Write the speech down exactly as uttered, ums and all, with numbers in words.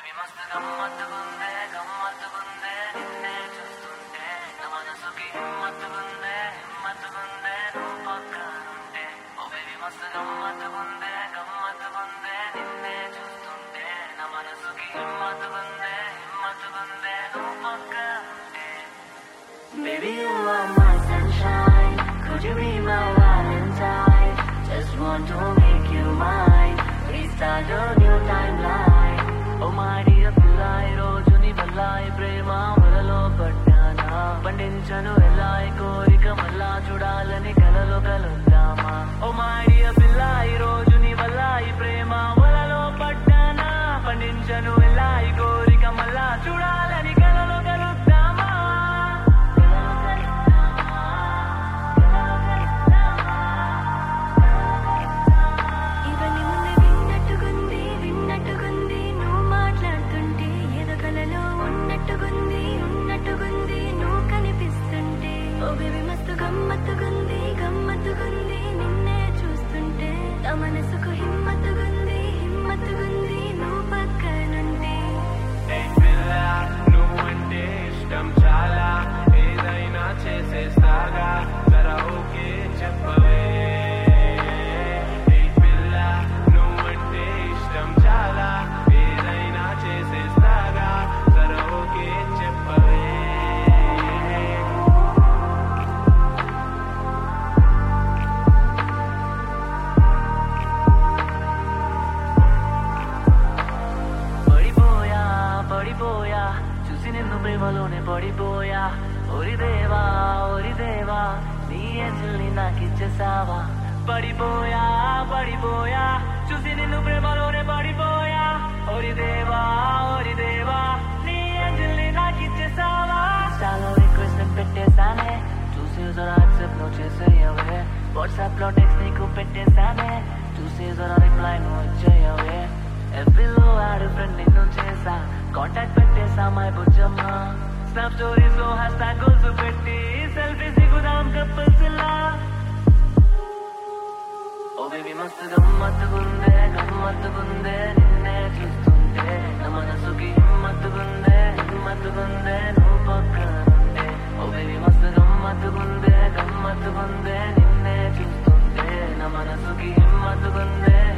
baby మస్తు గమ్మత్తుగుందే గమ్మత్తుగుందే నిన్నే చూస్తుంటే నా మనసుకి హిమ్మత్తుగుందే హిమ్మత్తుగుందే నువ్వు పక్కనుంటే ఓ baby మస్తు గమ్మత్తుగుందే గమ్మత్తుగుందే నిన్నే చూస్తుంటే నా మనసుకి హిమ్మత్తుగుందే హిమ్మత్తుగుందే నువ్వు పక్కనుంటే Baby you are my sunshine, could you be my Valentine? Just want to make you mine, restart a new timeline. Oh my dear pilla ee roju ni valla ee prema vaలలో పడ్డానా పండించను ఎలా ఈ కోరిక మళ్ళా చూడాలని కలలో కలుద్దామా Oh my dear pilla ee roju ni valla ee prema vaలలో పడ్డానా పండించను ఎలా ఈ కోరిక మళ్ళా చూడాలని కలలో కలుద్దామా గమ్మత్తుగుంది గమ్మత్తుగుంది నిన్నే చూస్తుంటే నా మనసుకు హిమ్మత్తుగుంది హిమ్మత్తుగుంది నువ్వు పక్కనుంటే నువ్వంటే ఇష్టం చాలా ఏదైనా చేసేస్తాగా జరా ఓకే చెప్పవే పిల్ల నువ్వంటే ఇష్టం చాలా ఏదైనా చేసేస్తాగా జరా ఓకే చెప్పవే పడిపోయా చూసి నిన్ను ప్రేమలోనే పడిపోయా ఓరి దేవా ఓరి దేవా నీ అంజల్ని నాకిచ్చేసావా పడిపోయా పడిపోయా చూసి నిన్ను ప్రేమలోనే పడిపోయా ఓరి దేవా ఓరి దేవా నీ అంజల్ని నాకిచ్చేసావా చాలా రిక్వెస్ట్ పెట్టేశానే చూసి జరా యాక్సెప్ట్ నువ్వు చేసేయవే వాట్సాప్ లో టెక్స్ట్ నీకు పెట్టేశానే చూసి జరా రిప్లై నువ్వు ఇచ్చేయవే ఎఫ్బీలో యాడ్ ఫ్రెండ్ నిన్ను చేసా కాంటాక్ట్ పెట్టేసా మై బుజ్జమ్మ స్నాప్ స్టోరీస్ లో హ్యాష్ ట్యాగ్ గోల్స్ పెట్టి సెల్ఫీస్ దిగుదాం కపుల్స్ లా ఓ బేబీ మస్తు గమ్మత్తుగుందే గమ్మత్తుగుందే నిన్నే చూస్తుంటే నా మనసుకి హిమ్మత్తుగుందే హిమ్మత్తుగుందే నువ్వు పక్కనుంటే ఓ బేబీ మస్తు గమ్మత్తుగుందే గమ్మత్తుగుందే నిన్నే చూస్తుంటే నా మనసుకి హిమ్మత్తుగుందే